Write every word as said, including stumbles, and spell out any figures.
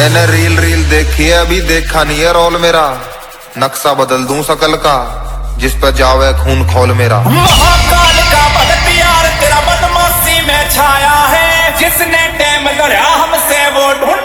मैंने reel reel देखी है, अभी देखा नहीं है रोल मेरा। नक्शा बदल दूं शकल का, जिस पर जावे खून खोल मेरा। महाकाल का भगत यार तेरा बदमाशी में छाया है, जिसने टैम लड़ा हमसे वो ढूंढ